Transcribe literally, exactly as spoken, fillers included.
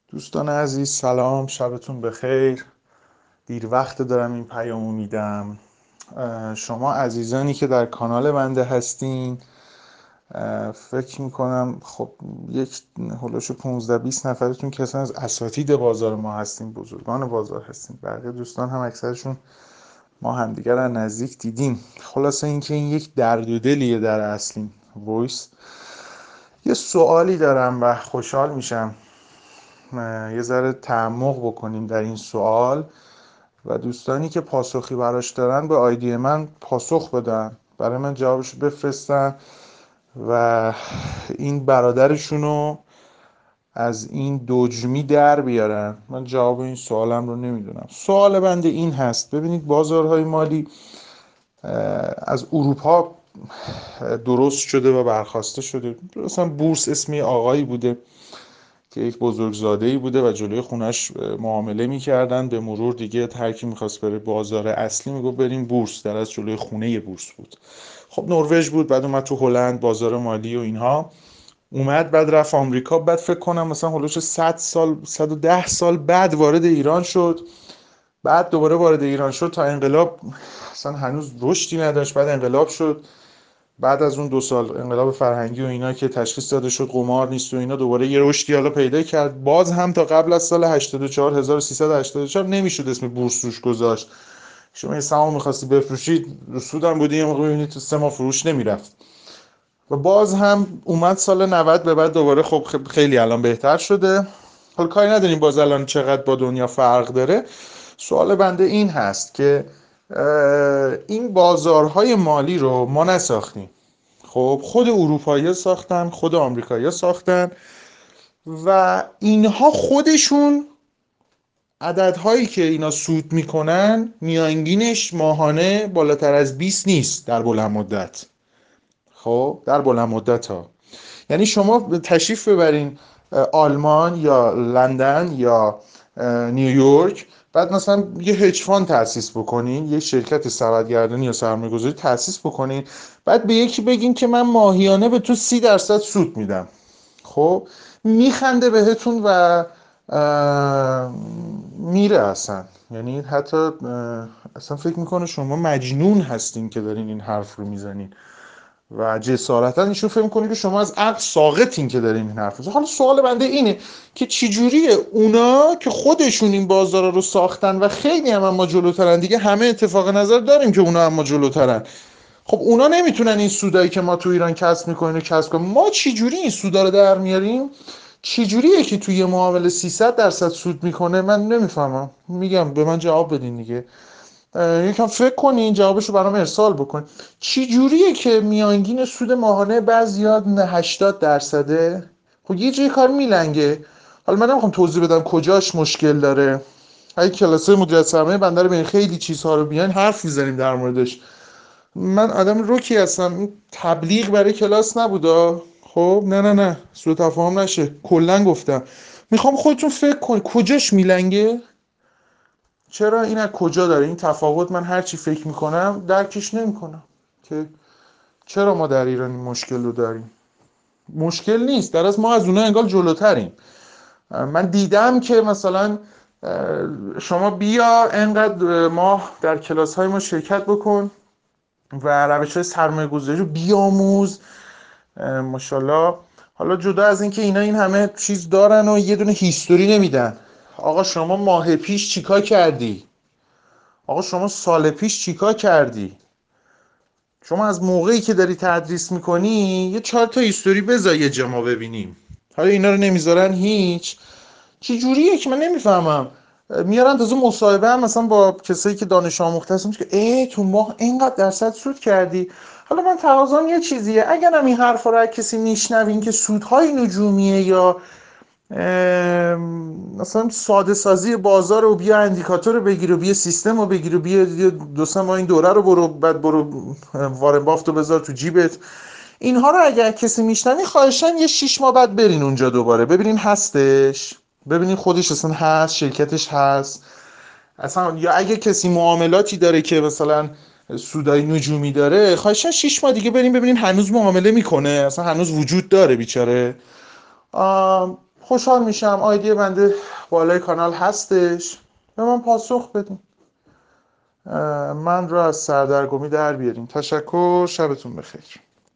دوستان عزیز سلام، شبتون بخیر. دیر وقت دارم این پیامو میدم. شما عزیزانی که در کانال بنده هستین، فکر میکنم خب یک هلوش پانزده بیست نفرتون که اصلا از اساتید بازار ما هستین، بزرگان بازار هستین. بقیه دوستان هم اکثرشون ما همدیگر رو نزدیک دیدیم. خلاصه اینکه این یک درد و دلیه در اصلین وایس. یه سوالی دارم و خوشحال میشم یه ذره تعمق بکنیم در این سوال و دوستانی که پاسخی براش دارن به آیدی من پاسخ بدن، برای من جوابشو بفرستن و این برادرشونو از این دجمی در بیارن. من جواب این سوالم رو نمیدونم. سوال بنده این هست: ببینید بازارهای مالی از اروپا درست شده و برخواسته شده. مثلا بورس اسمی آقایی بوده که یک بزرگزاده‌ای بوده و جلوی خونش معامله می‌کردن. به مرور دیگه هر کی می‌خواست بره بازار اصلی میگفت بریم بورس، در از جلوی خونه بورس بود. خب نروژ بود، بعد اومد تو هلند بازار مالی و اینها اومد، بعد رفت آمریکا، بعد فکر کنم مثلا هولوش صد سال صد و ده سال بعد وارد ایران شد. بعد دوباره وارد ایران شد تا انقلاب اصلا هنوز رشدی نداشت، بعد انقلاب شد. بعد از اون دو سال انقلاب فرهنگی و اینا که تشخیص داده شد قمار نیست و اینا، دوباره یه رشدی حالا پیدا کرد. باز هم تا قبل از سال هشتاد و چهار هزار و سیصد و هشتاد و چهار نمیشد اسم بورس روش گذاشت. شما یه سهام می‌خواستی بفروشید رو سودم بودی، یه موقع ببینید تو سه ماه فروش نمیرفت. و باز هم اومد سال نود به بعد دوباره. خب خیلی الان بهتر شده. حالا کاری نداریم باز الان چقدر با دنیا فرق داره. سوال بنده این هست که این بازارهای مالی رو ما نساختیم. خب خود اروپایی‌ها ساختن، خود آمریکایی‌ها ساختن و اینها خودشون عددهایی که اینا سود میکنن میانگینش ماهانه بالاتر از بیست نیست در بلند مدت. خب در بلند مدت ها یعنی شما تشریف ببرین آلمان یا لندن یا نیویورک، بعد مثلا یه هج فاند تأسیس بکنین، یه شرکت سبدگردانی یا سرمایه‌گذاری تأسیس بکنین، بعد به یکی بگین که من ماهیانه به تو سی درصد سود میدم. خب میخنده بهتون و میره اصلا. یعنی حتی اصلا فکر میکنه شما مجنون هستین که دارین این حرف رو میزنین و جسارتا ایشون فکر میکنه که شما از عقل ساقطین که دارین این حرف رو. حالا سوال بنده اینه که چجوریه اونا که خودشون این بازار رو ساختن و خیلی هم اما جلوترن دیگه، همه اتفاق نظر داریم که اونا اما جلوترن، خب اونا نمیتونن این سودایی که ما تو ایران کسب میکنیم رو کسب کنیم؟ ما چجوری این سودا رو در میاریم؟ چجوریه که توی معامله سیصد درصد سود میکنه؟ من نمیفهمم. میگم به من جواب بدین دیگه. یکم فکر کنین جوابشو برام ارسال بکن. چی جوریه که میانگین سود ماهانه بعضیات هشتاد درصده؟ خب یه جای کار میلنگه. حالا من نمیخوام توضیح بدم کجاش مشکل داره. اگه کلاسه مدیریت سرمایه بنده رو ببین، خیلی چیزها رو بیان حرف میزنیم در موردش. من آدم روکی هستم، این تبلیغ برای کلاس نبودا. خب نه نه نه سوء تفاهم نشه، کلا گفتم میخوام خودتون فکر کن کجاش میلنگه. چرا این از کجا داره این تفاوت؟ من هر چی فکر میکنم درکش نمیکنم که چرا ما در ایران این مشکل رو داریم. مشکل نیست، در از ما از اونها انگار جلوتریم. من دیدم که مثلا شما بیا انقدر ما در کلاس های ما شرکت بکن و روش های سرمایه گذاری رو بیاموز. ماشاءالله. حالا جدا از این که اینا این همه چیز دارن و یه دونه هیستوری نمیدن. آقا شما ماه پیش چیکار کردی؟ آقا شما سال پیش چیکار کردی؟ شما از موقعی که داری تدریس میکنی یه چهار تا هیستوری بذار یه جا ما ببینیم. حالا اینا رو نمیذارن هیچ. چی جوریه که من نمیفهمم. میارن تازه مصاحبه هم مثلا با کسایی که دانش آموخته هستن که ای تو ماه اینقدر درصد سود کردی. حالا من تقاضام یه چیزیه، اگر هم این حرفا رو کسی میشنوین که سودهای نجومیه یا مثلا ساده سازی بازار رو، بیا اندیکاتور رو بگیر و بیا سیستم رو بگیر و بیا دو سه ماه این دوره رو برو، بعد برو وارن بافت رو بذار تو جیبت. اینها رو اگر کسی میشنوین خواهشاً یه شیش ماه بعد برین اونجا دوباره ببینین هستش، ببینین خودش اصلا هست، شرکتش هست اصلا، یا اگه کسی معاملاتی داره که مثلا سودای نجومی داره خواهشاً شیش ماه دیگه برین ببینین هنوز معامله میکنه، اصلا هنوز وجود داره بیچاره. خوشحال میشم. آیدی بنده بالای کانال هستش، به من پاسخ بدین، من رو از سردرگمی در بیارین. تشکر، شبتون بخیر.